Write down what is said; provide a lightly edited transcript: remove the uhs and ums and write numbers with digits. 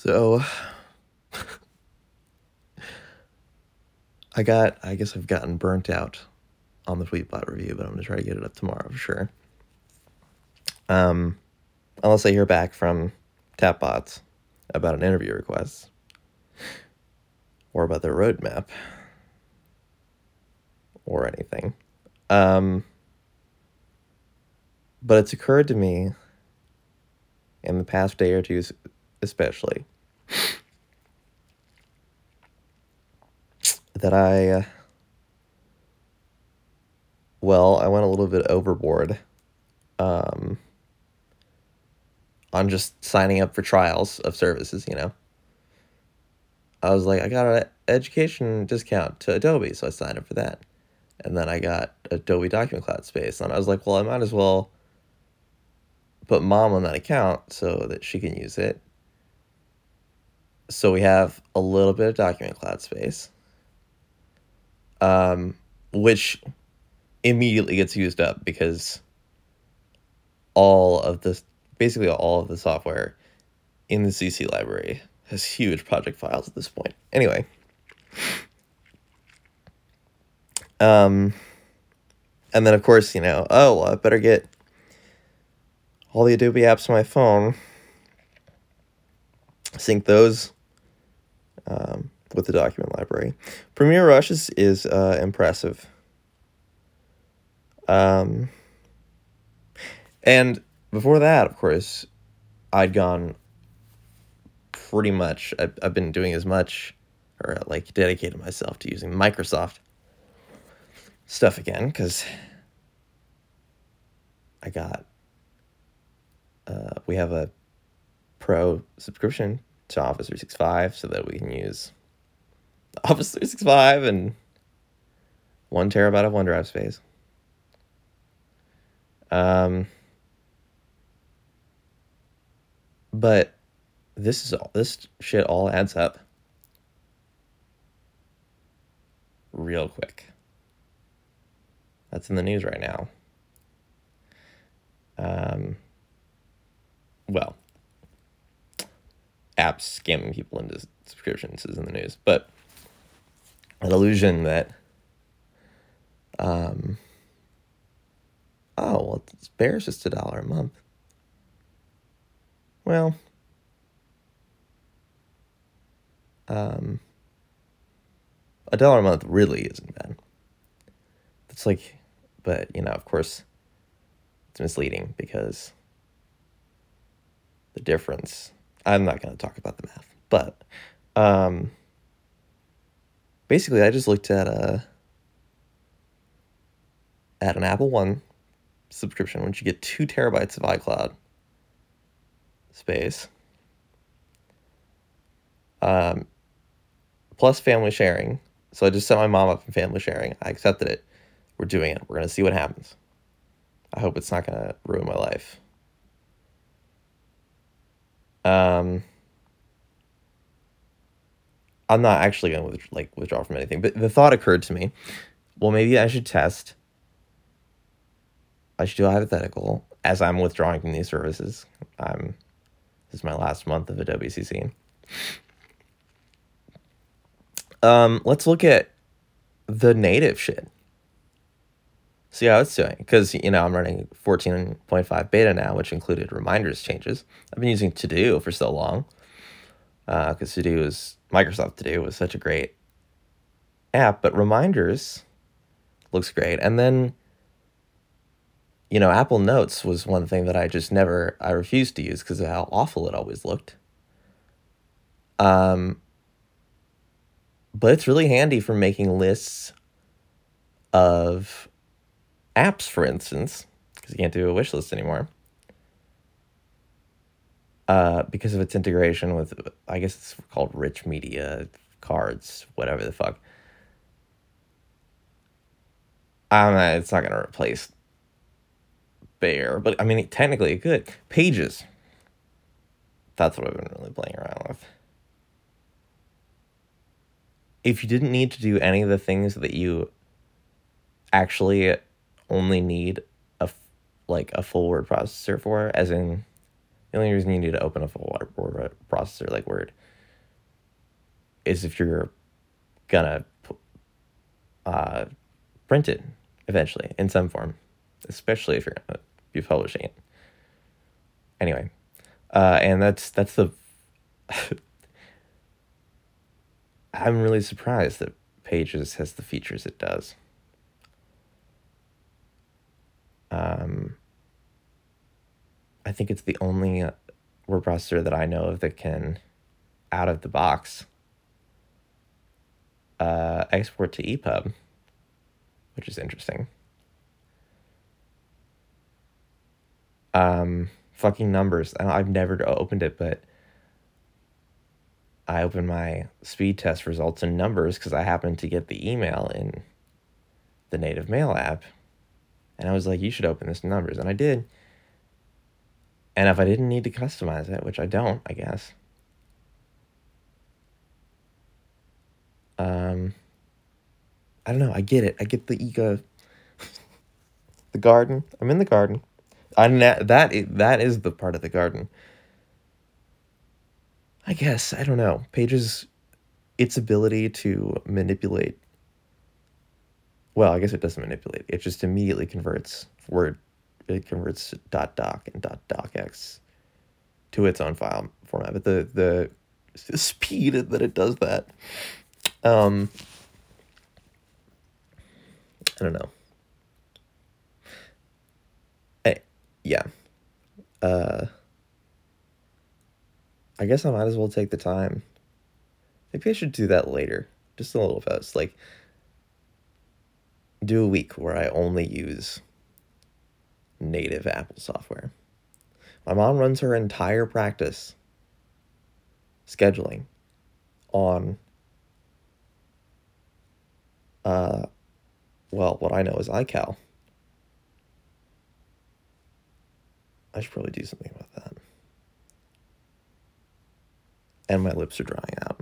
So I guess I've gotten burnt out on the Tweetbot review, but I'm gonna try to get it up tomorrow for sure. Unless I hear back from Tapbots about an interview request or about their roadmap or anything. But it's occurred to me in the past day or two, especially, that I went a little bit overboard on just signing up for trials of services, I was like, I got an education discount to Adobe, so I signed up for that. And then I got Adobe Document Cloud Space, and I was like, well, I might as well put Mom on that account so that she can use it. So we have a little bit of Document Cloud Space, which immediately gets used up because basically all of the software in the CC library has huge project files at this point. Anyway, and then of course, I better get all the Adobe apps on my phone, sync those with the document library. Premiere Rush is impressive. And before that, of course, I'd gone pretty much, I've been doing as much, or like dedicated myself to using Microsoft stuff again, because we have a pro subscription to Office 365 so that we can use Office 365 and 1 terabyte of OneDrive space. But this shit all adds up real quick. That's in the news right now. Well, apps scamming people into subscriptions is in the news, but an illusion that Bear's just $1 a month. Well, $1 a month really isn't bad. It's like, but of course, it's misleading because the difference. I'm not going to talk about the math, but basically, I just looked at an Apple One subscription, which you get 2 terabytes of iCloud space, plus family sharing. So I just set my mom up in family sharing. I accepted it. We're doing it. We're going to see what happens. I hope it's not going to ruin my life. I'm not actually going to withdraw from anything, but the thought occurred to me, well, maybe I should test. I should do a hypothetical as I'm withdrawing from these services. This is my last month of Adobe CC. Let's look at the native shit. See how it's doing, because I'm running 14.5 beta now, which included reminders changes. I've been using To-Do for so long, because Microsoft To-Do was such a great app, but reminders looks great. And then Apple Notes was one thing that I refused to use because of how awful it always looked. But it's really handy for making lists of apps, for instance, because you can't do a wish list anymore. Because of its integration with, I guess it's called Rich Media Cards, whatever the fuck. It's not going to replace Bear, but I mean, technically it could. Pages. That's what I've been really playing around with. If you didn't need to do any of the things that you actually only need a full word processor for, as in The only reason you need to open a full word processor like Word is if you're gonna print it eventually in some form, especially if you're gonna be publishing it. Anyway, and that's the. I'm really surprised that Pages has the features it does. I think it's the only word processor that I know of that can, out of the box, export to EPUB, which is interesting. Fucking numbers. I've never opened it, but I opened my speed test results in numbers because I happened to get the email in the Native Mail app. And I was like, you should open this in numbers. And I did. And if I didn't need to customize it, which I don't, I guess. I don't know. I get it. I get the ego. The garden. I'm in the garden. That is the part of the garden. I guess. I don't know. Pages, its ability to manipulate. Well, I guess it doesn't manipulate. It just immediately converts Word. It converts .doc and .docx to its own file format. But the speed that it does that, I don't know. Yeah. I guess I might as well take the time. Maybe I should do that later. Just a little bit. Like, do a week where I only use native Apple software. My mom runs her entire practice scheduling on, well, what I know is iCal. I should probably do something about that. And my lips are drying out.